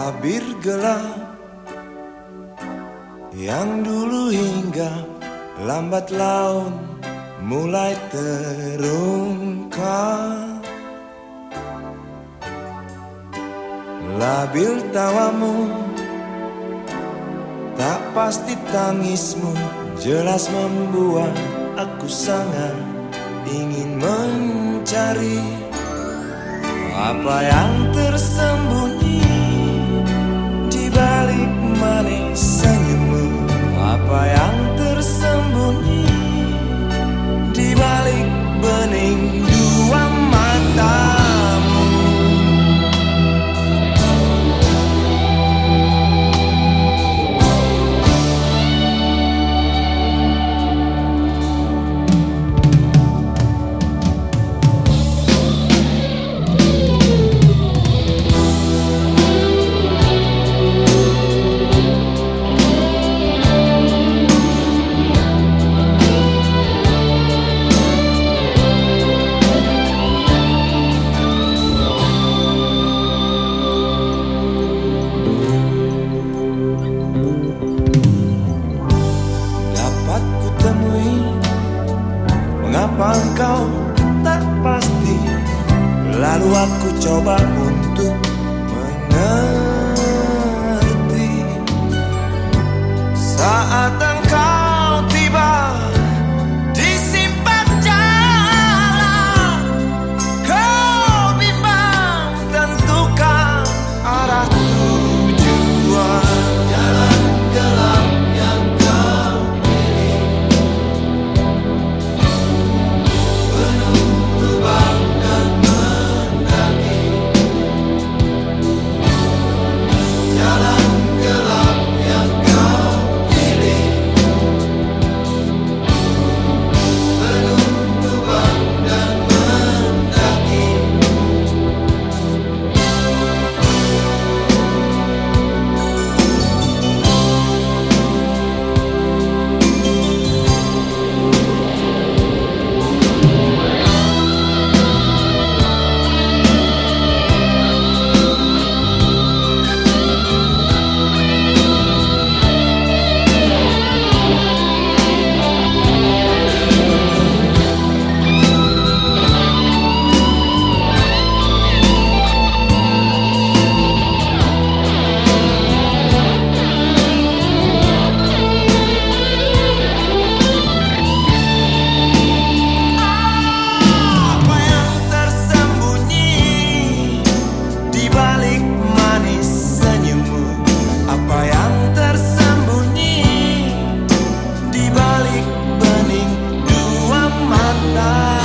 Tabir gelap yang dulu hingga lambat laun mulai terungkap. Labil tawamu, tak pasti tangismu, jelas membuat aku sangat ingin mencari apa yang tersembunyi di balik manis senyummu, apa yang tersembunyi di balik bening dua matamu. Mengapa engkau tak pasti? Lalu aku coba untuk mengerti. Saat engkau tiba di simpang jalan, kau bimbang tentukan arah tujuan. Jalan gelap yang kau bening dua mata.